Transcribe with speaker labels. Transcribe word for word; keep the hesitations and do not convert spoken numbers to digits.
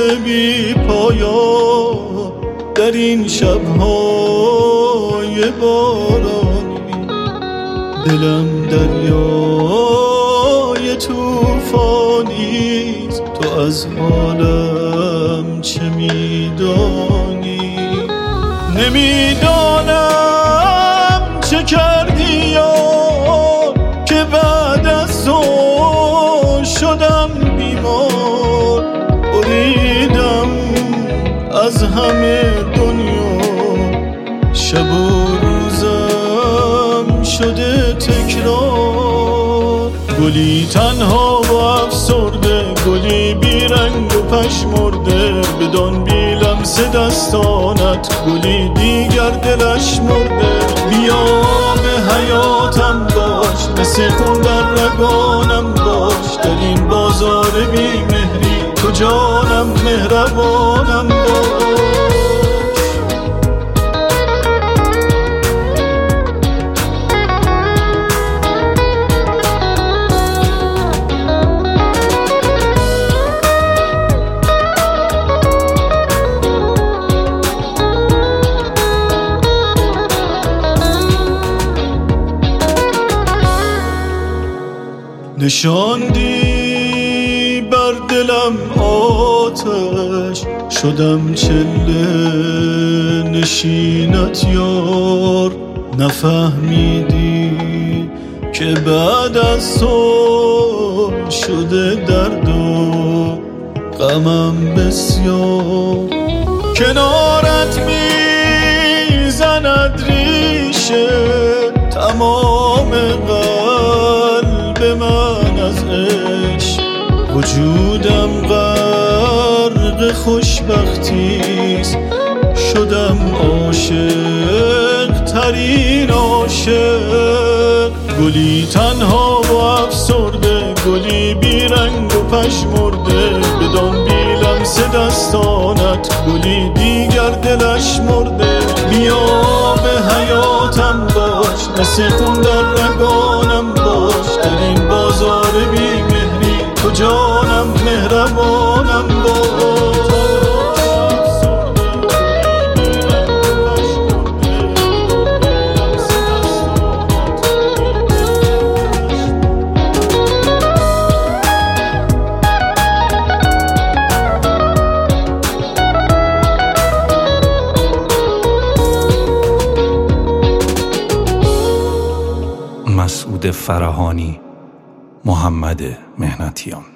Speaker 1: بی پایان در این شب‌های بارانی، دلم دریای طوفانی، تو از حالم چه میدانی؟ نمیدانم چه کردی یار که بعد از تو شدم بیمار، بریدم از همه دنیا، شب و روزم شده تکرار. گلی تنها و افسرده، گلی بیرنگ و پشمرده، بدان بی لمس دستانت گلی دیگر دلش مرده. بیا به حیاتم باش، مثل خون در رگانم باش، در این بازار بی مهری تو جانم مهربانم باش. نشاندی بر دلم آتش، شدم چله نشینت یار. نفهمیدی که بعد از تو شده درد و غمم بسیار. کنارت میزند ریشه تمام قلب من از عشق، وجودم غرق خوشبختیست، شدم عاشق ترین عاشق. گلی تنها و افسرده، گلی بیرنگ و پشمرده، بدان بی لمس دستانت گلی دیگر دلش مرده. بیا به حیاتم باش، مثل خون در رگانم باش، در این بازار بی مهری تو جانم مهربانم باش.
Speaker 2: مسعود فرهانی، محمد مهنتیان.